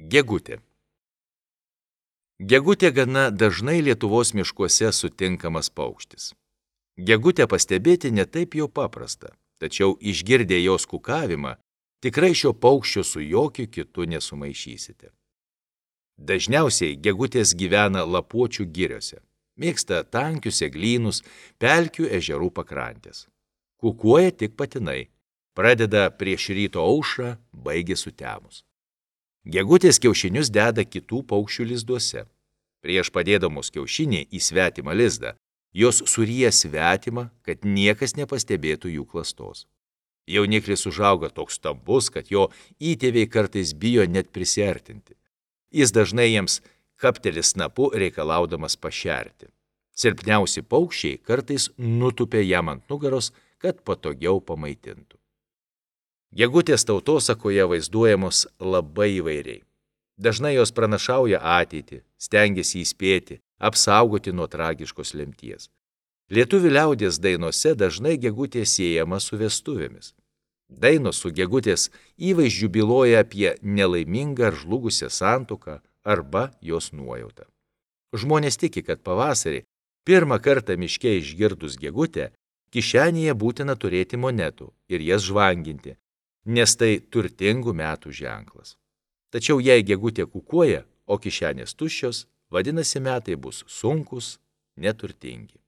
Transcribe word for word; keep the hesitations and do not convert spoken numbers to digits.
Gegutė. Gegutė gana dažnai Lietuvos miškuose sutinkamas paukštis. Gegutę pastebėti netaip jau paprasta, tačiau išgirdę jos kukavimą, tikrai šio paukščio su jokiu kitu nesumaišysite. Dažniausiai gegutės gyvena lapuočių giriose, mėgsta tankius eglynus, pelkių ežerų pakrantės. Kukuoja tik patinai, pradeda prieš ryto aušrą, baigia sutemus. Gegutės kiaušinius deda kitų paukščių lizduose. Prieš padėdamos kiaušinį į svetimą lizdą, jos suryja svetimą, kad niekas nepastebėtų jų klastos. Jauniklis užauga toks stambus, kad jo įtėviai kartais bijo net prisiartinti. Jis dažnai jiems kapteli snapu reikalaudamas pašerti. Silpniausi paukščiai kartais nutupia jam ant nugaros, kad patogiau pamaitintų. Gegutės tautosakoje vaizduojamos labai įvairiai. Dažnai jos pranašauja ateitį, stengiasi įspėti, apsaugoti nuo tragiškos lemties. Lietuvių liaudies dainose dažnai gegutė siejama su vestuvėmis. Dainos su gegutės įvaizdžiu byloja apie nelaimingą ar žlugusią santuoką arba jos nuojautą. Žmonės tiki, kad pavasarį, pirmą kartą miške išgirdus gegutę, kišenėje būtina turėti monetų ir jas žvanginti, nes tai turtingų metų ženklas. Tačiau jei gegutė kukuoja, o kišenės tuščios, vadinasi metai bus sunkūs, neturtingi.